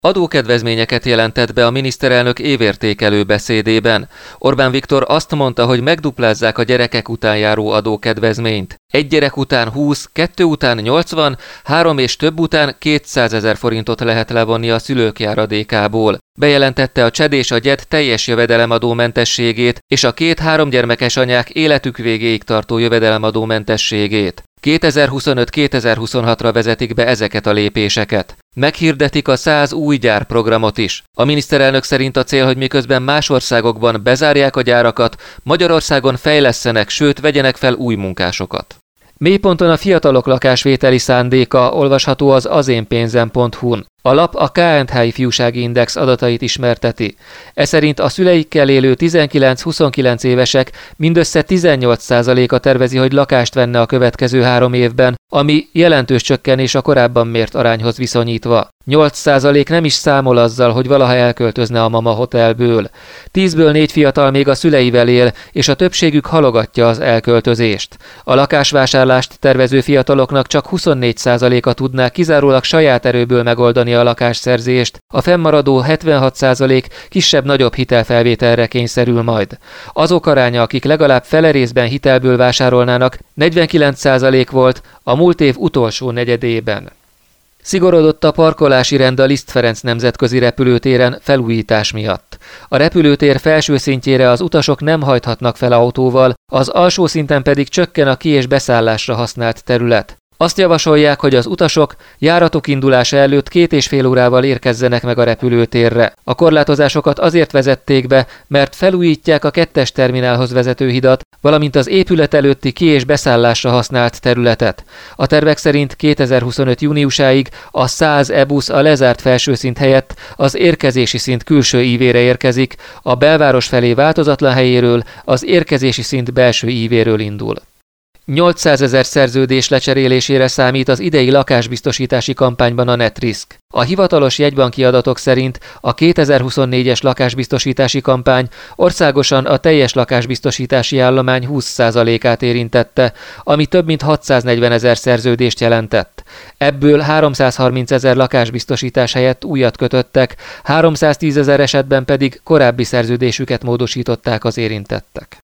Adókedvezményeket jelentett be a miniszterelnök évértékelő beszédében. Orbán Viktor azt mondta, hogy megduplázzák a gyerekek után járó adókedvezményt. Egy gyerek után 20, 2 után 80, 3 és több után 200 000 forintot lehet levonni a szülők járadékából. Bejelentette a CSED és a GYED teljes jövedelemadómentességét és a 2-3 gyermekes anyák életük végéig tartó jövedelemadómentességét. 2025-2026-ra vezetik be ezeket a lépéseket. Meghirdetik a 100 új gyárprogramot is. A miniszterelnök szerint a cél, hogy miközben más országokban bezárják a gyárakat, Magyarországon fejlesszenek, sőt vegyenek fel új munkásokat. Mélyponton a fiatalok lakásvételi szándéka olvasható az azénpénzem.hu-n. A lap a KNH Ifjúsági Index adatait ismerteti. Eszerint a szüleikkel élő 19-29 évesek mindössze 18%-a tervezi, hogy lakást venne a következő 3 évben, ami jelentős csökkenés a korábban mért arányhoz viszonyítva. 8% nem is számol azzal, hogy valaha elköltözne a Mama Hotelből. 10-ből 4 fiatal még a szüleivel él, és a többségük halogatja az elköltözést. A lakásvásárlást tervező fiataloknak csak 24%-a tudná kizárólag saját erőből megoldani a lakásszerzést, a fennmaradó 76% kisebb-nagyobb hitelfelvételre kényszerül majd. Azok aránya, akik legalább fele részben hitelből vásárolnának, 49% volt a múlt év utolsó negyedében. Szigorodott a parkolási rend a Liszt Ferenc nemzetközi repülőtéren felújítás miatt. A repülőtér felső szintjére az utasok nem hajthatnak fel autóval, az alsó szinten pedig csökken a ki- és beszállásra használt terület. Azt javasolják, hogy az utasok járatok indulása előtt 2,5 órával érkezzenek meg a repülőtérre. A korlátozásokat azért vezették be, mert felújítják a 2-es terminálhoz vezető hidat, valamint az épület előtti ki- és beszállásra használt területet. A tervek szerint 2025. júniusáig a 100 e-busz a lezárt felsőszint helyett az érkezési szint külső ívére érkezik, a belváros felé változatlan helyéről az érkezési szint belső ívéről indul. 800 000 szerződés lecserélésére számít az idei lakásbiztosítási kampányban a Netrisk. A hivatalos jegybanki adatok szerint a 2024-es lakásbiztosítási kampány országosan a teljes lakásbiztosítási állomány 20%-át érintette, ami több mint 640 000 szerződést jelentett. Ebből 330 000 lakásbiztosítás helyett újat kötöttek, 310 000 esetben pedig korábbi szerződésüket módosították az érintettek.